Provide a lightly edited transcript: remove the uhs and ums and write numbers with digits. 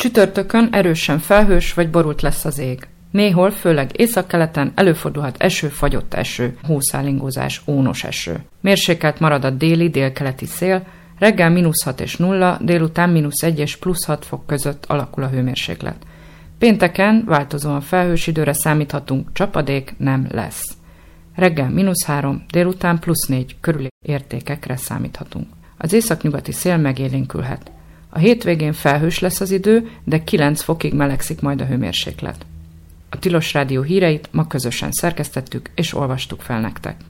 Csütörtökön erősen felhős vagy borult lesz az ég. Néhol, főleg északkeleten előfordulhat eső, fagyott eső, hószálingózás, ónos eső. Mérsékelt marad a déli-délkeleti szél, reggel -6 és 0, délután -1 és +6 fok között alakul a hőmérséklet. Pénteken változóan felhős időre számíthatunk, csapadék nem lesz. Reggel -3, délután +4 körüli értékekre számíthatunk. Az északnyugati szél megélénkülhet. A hétvégén felhős lesz az idő, de 9 fokig melegszik majd a hőmérséklet. A Tilos Rádió híreit ma közösen szerkesztettük és olvastuk fel nektek.